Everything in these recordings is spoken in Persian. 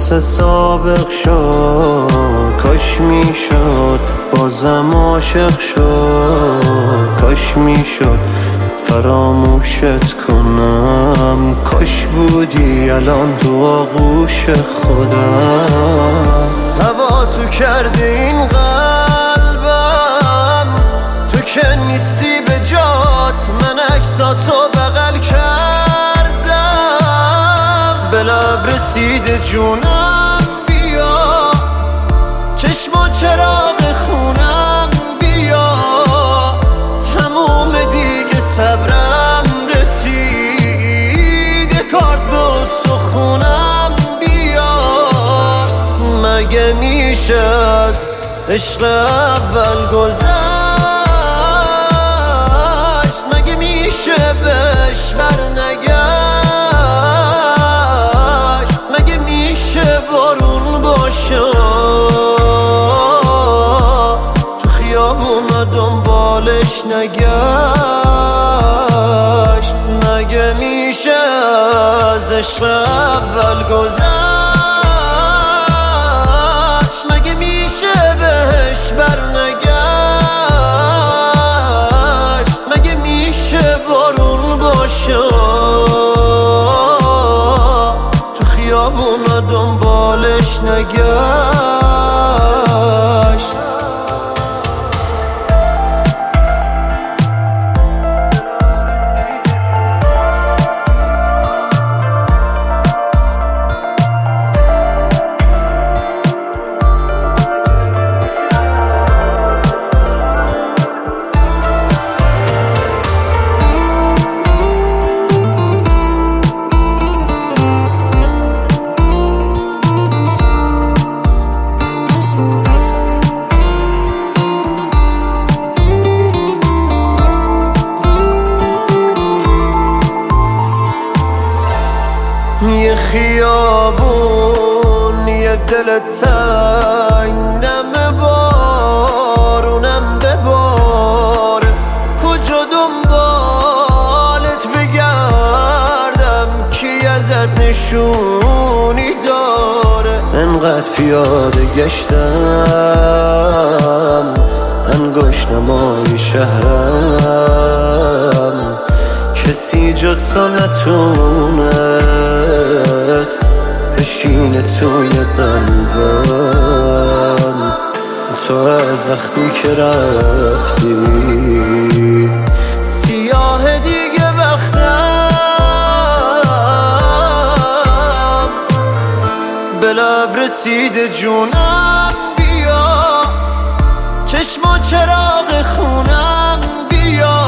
مثل سابق شد، کاش میشد بازم عاشق شد، کاش میشد فراموشت کنم، کاش بودی الان تو آغوش خودم. هوا تو کردی این قلبم، تو که نیستی به جات، من عکساتو بغل کردم، به لب رسیده جونم بیا، چشم و چراغ خونم بیا، تموم دیگه صبرم رسیده، کارت به استخونم بیا. مگه میشه از عشق اول گذشت، مگه میشه بهش برنگشت، مگه میشه بارون باشه تو خیابون دنبالش نگشت، مگه میشه از عشق اول گذشت، مگه میشه بهش برنگشت، مگه میشه بارون باشه تو خیابون دنبالش نگشت. یه خیابون، یه دل تنگ، نم بارونم بباره، کجا دنبالت بگردم، کی ازت نشونی داره. انقدر پیاده گشتم انگشت نمای شهرم، کسی جز تو نتونست بشینه توی قلبم. تو از وقتی که رفتی سیاه دیگه وقتم، به لب رسیده جونم بیا، چشم و چراغ خونم بیا،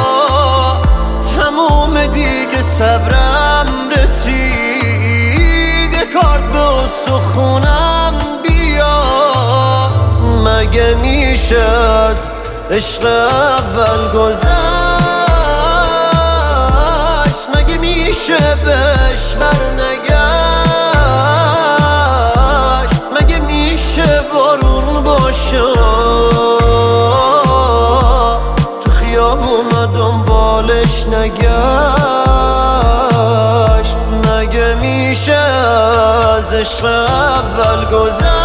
تموم دیگه صبرم رسیده، کارت به استخونم بیا. مگه میشه از عشق اول گذشت، مگه میشه بهش برنگشت، مگه میشه بارون باشه تو خیابون دنبالش نگشت، مگه میشه از عشق اول گذشت.